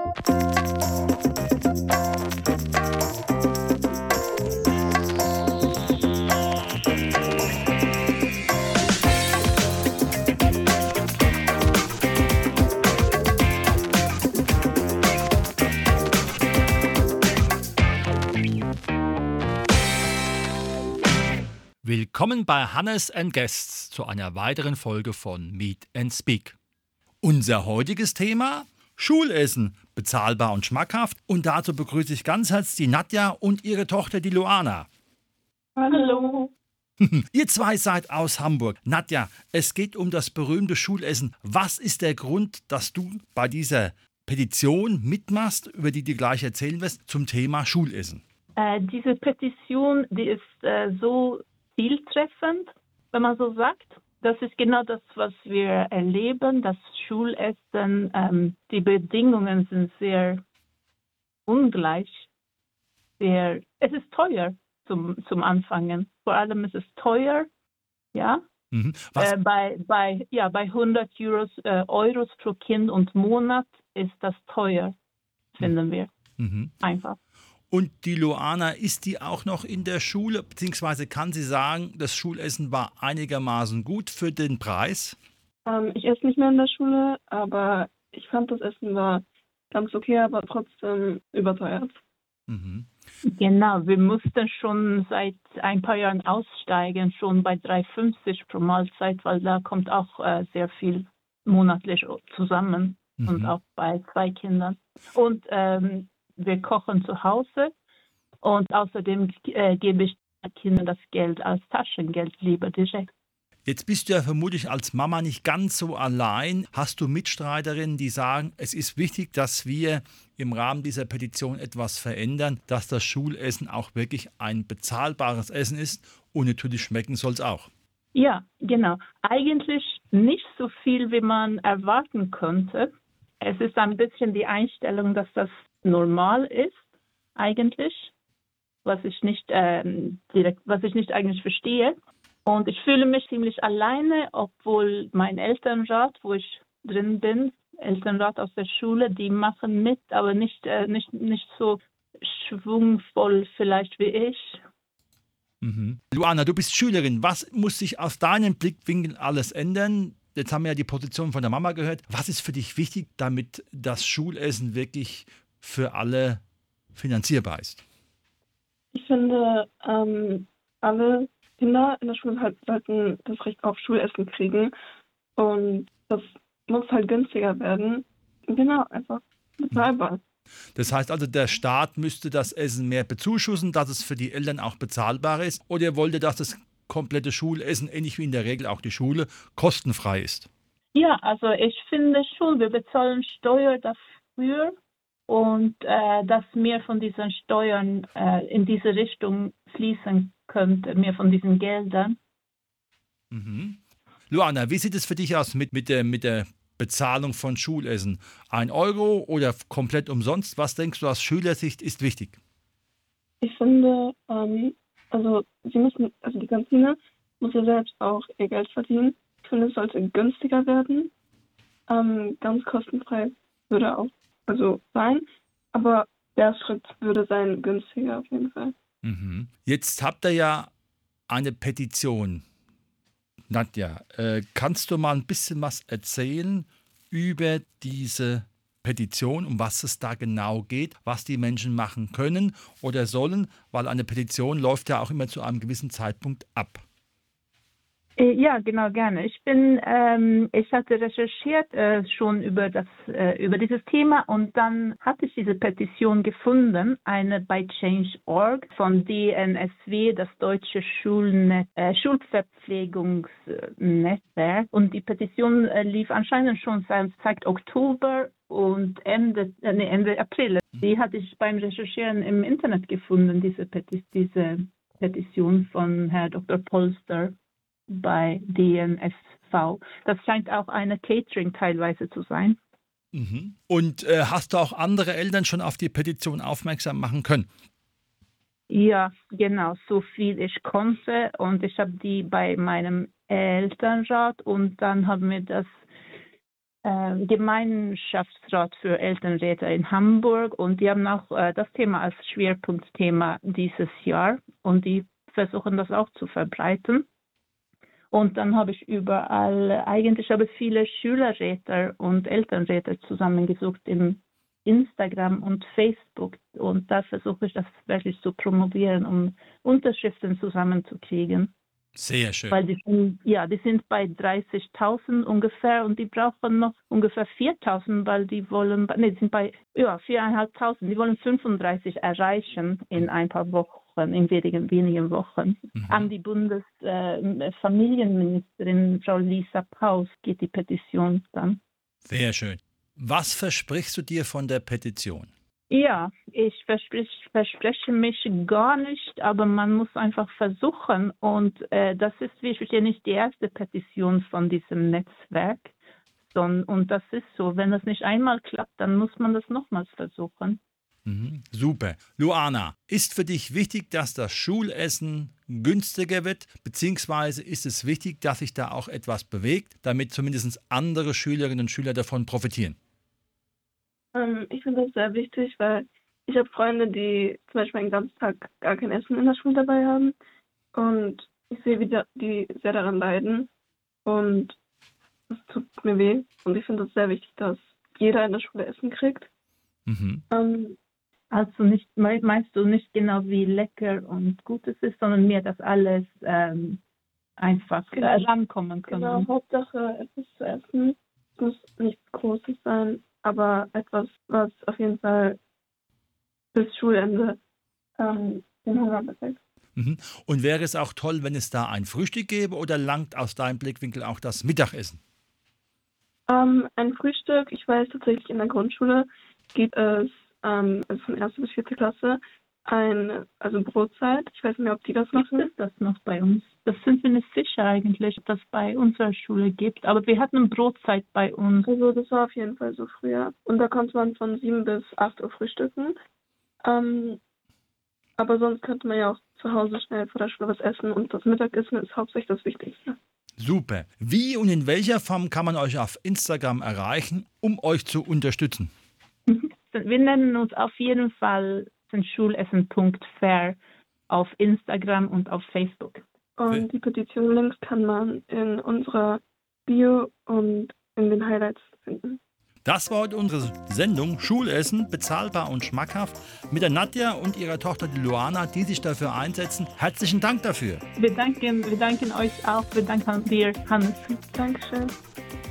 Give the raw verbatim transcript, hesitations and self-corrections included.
Willkommen bei Hannes and Guests zu einer weiteren Folge von Meet and Speak. Unser heutiges Thema: Schulessen, bezahlbar und schmackhaft. Und dazu begrüße ich ganz herzlich die Nadja und ihre Tochter, die Luana. Hallo. Ihr zwei seid aus Hamburg. Nadja, es geht um das berühmte Schulessen. Was ist der Grund, dass du bei dieser Petition mitmachst, über die du gleich erzählen wirst, zum Thema Schulessen? Äh, diese Petition, die ist äh, so zieltreffend, wenn man so sagt. Das ist genau das, was wir erleben, das Schulessen. Ähm, die Bedingungen sind sehr ungleich. Sehr, es ist teuer zum, zum Anfangen. Vor allem ist es teuer, ja. Mhm. Was? Äh, bei, bei, ja, bei hundert Euros, äh, Euros pro Kind und Monat ist das teuer, finden wir. Mhm. Einfach. Und die Luana, ist die auch noch in der Schule, beziehungsweise kann sie sagen, das Schulessen war einigermaßen gut für den Preis? Ähm, ich esse nicht mehr in der Schule, aber ich fand, das Essen war ganz okay, aber trotzdem überteuert. Mhm. Genau, wir mussten schon seit ein paar Jahren aussteigen, schon bei drei Euro fünfzig pro Mahlzeit, weil da kommt auch äh, sehr viel monatlich zusammen Mhm. und auch bei zwei Kindern. Und ähm, wir kochen zu Hause und außerdem äh, gebe ich den Kindern das Geld als Taschengeld lieber direkt. Jetzt bist du ja vermutlich als Mama nicht ganz so allein. Hast du Mitstreiterinnen, die sagen, es ist wichtig, dass wir im Rahmen dieser Petition etwas verändern, dass das Schulessen auch wirklich ein bezahlbares Essen ist und natürlich schmecken soll es auch? Ja, genau. Eigentlich nicht so viel, wie man erwarten könnte. Es ist ein bisschen die Einstellung, dass das normal ist, eigentlich, was ich nicht ähm, direkt, was ich nicht eigentlich verstehe. Und ich fühle mich ziemlich alleine, obwohl mein Elternrat, wo ich drin bin, Elternrat aus der Schule, die machen mit, aber nicht, äh, nicht, nicht so schwungvoll vielleicht wie ich. Mhm. Luana, du bist Schülerin. Was muss sich aus deinem Blickwinkel alles ändern? Jetzt haben wir ja die Position von der Mama gehört. Was ist für dich wichtig, damit das Schulessen wirklich für alle finanzierbar ist? Ich finde, ähm, alle Kinder in der Schule halt sollten das Recht auf Schulessen kriegen und das muss halt günstiger werden. Genau, einfach bezahlbar. Das heißt also, der Staat müsste das Essen mehr bezuschussen, dass es für die Eltern auch bezahlbar ist? Oder ihr wolltet, dass das komplette Schulessen, ähnlich wie in der Regel auch die Schule, kostenfrei ist? Ja, also ich finde schon, wir bezahlen Steuer dafür und äh, dass mehr von diesen Steuern äh, in diese Richtung fließen könnte, mehr von diesen Geldern. Mhm. Luana, wie sieht es für dich aus mit, mit, der, mit der Bezahlung von Schulessen? Ein Euro oder komplett umsonst? Was denkst du aus Schülersicht ist wichtig? Ich finde, ähm, also sie müssen, also die Kantine muss ja selbst auch ihr Geld verdienen. Ich finde, es sollte günstiger werden. Ähm, ganz kostenfrei würde auch also sein, aber der Schritt würde sein günstiger auf jeden Fall. Mhm. Jetzt habt ihr ja eine Petition. Nadja, äh, kannst du mal ein bisschen was erzählen über diese Petition, um was es da genau geht, was die Menschen machen können oder sollen, weil eine Petition läuft ja auch immer zu einem gewissen Zeitpunkt ab. Äh, Ja, genau, gerne. Ich bin, ähm, ich hatte recherchiert äh, schon über das, äh, über dieses Thema und dann hatte ich diese Petition gefunden, eine bei Change Punkt org von D N S W, das deutsche Schulnet, äh, Schulverpflegungsnetzwerk. Und die Petition äh, lief anscheinend schon seit, seit Oktober und Ende, äh, nee, Ende April. Die hatte ich beim Recherchieren im Internet gefunden, diese, Peti diese Petition von Herrn Doktor Polster bei D N S V. Das scheint auch eine Catering teilweise zu sein. Mhm. Und äh, hast du auch andere Eltern schon auf die Petition aufmerksam machen können? Ja, genau, so viel ich konnte. Und ich habe die bei meinem Elternrat und dann haben wir das äh, Gemeinschaftsrat für Elternräte in Hamburg und die haben auch äh, das Thema als Schwerpunktthema dieses Jahr und die versuchen das auch zu verbreiten. Und dann habe ich überall, eigentlich habe ich viele Schülerräte und Elternräte zusammengesucht im Instagram und Facebook und da versuche ich das wirklich zu promovieren, um Unterschriften zusammenzukriegen. Sehr schön. Weil die sind, ja, die sind bei dreißigtausend ungefähr und die brauchen noch ungefähr viertausend, weil die wollen, nee, die sind bei ja, viertausendfünfhundert, die wollen fünfunddreißig erreichen in ein paar Wochen, in wenigen, wenigen Wochen. Mhm. An die Bundesfamilienministerin, äh, Frau Lisa Paus, geht die Petition dann. Sehr schön. Was versprichst du dir von der Petition? Ja, ich versprich, verspreche mich gar nicht, aber man muss einfach versuchen. Und äh, das ist, wie ich verstehe, nicht die erste Petition von diesem Netzwerk. Sondern, und das ist so, wenn das nicht einmal klappt, dann muss man das nochmals versuchen. Mhm, super. Luana, ist für dich wichtig, dass das Schulessen günstiger wird, beziehungsweise ist es wichtig, dass sich da auch etwas bewegt, damit zumindest andere Schülerinnen und Schüler davon profitieren? Ich finde das sehr wichtig, weil ich habe Freunde, die zum Beispiel einen ganzen Tag gar kein Essen in der Schule dabei haben. Und ich sehe, wie die sehr daran leiden. Und das tut mir weh. Und ich finde es sehr wichtig, dass jeder in der Schule Essen kriegt. Mhm. Ähm, also nicht, meinst du nicht genau, wie lecker und gut es ist, sondern mehr, dass alles ähm, einfach genau. äh, rankommen kann. Genau, Hauptsache etwas zu essen. Es muss nichts Großes sein. Aber etwas, was auf jeden Fall bis Schulende ähm, den Hunger bedeckt. Mhm. Und wäre es auch toll, wenn es da ein Frühstück gäbe oder langt aus deinem Blickwinkel auch das Mittagessen? Ähm, ein Frühstück, ich weiß tatsächlich, in der Grundschule gibt es ähm, also von erste bis vierte Klasse ein, also Brotzeit. Ich weiß nicht mehr, ob die das machen. Gibt es das noch bei uns? Das sind wir nicht sicher eigentlich, ob das bei unserer Schule gibt. Aber wir hatten eine Brotzeit bei uns. Also das war auf jeden Fall so früher. Und da konnte man von sieben bis acht Uhr frühstücken. Ähm, aber sonst könnte man ja auch zu Hause schnell vor der Schule was essen. Und das Mittagessen ist hauptsächlich das Wichtigste. Super. Wie und in welcher Form kann man euch auf Instagram erreichen, um euch zu unterstützen? Wir nennen uns auf jeden Fall schulessen punkt fair auf Instagram und auf Facebook. Und die Petition-Links kann man in unserer Bio und in den Highlights finden. Das war heute unsere Sendung Schulessen, bezahlbar und schmackhaft, mit der Nadja und ihrer Tochter die Luana, die sich dafür einsetzen. Herzlichen Dank dafür. Wir danken, wir danken euch auch. Wir danken dir, Hannes. Dankeschön.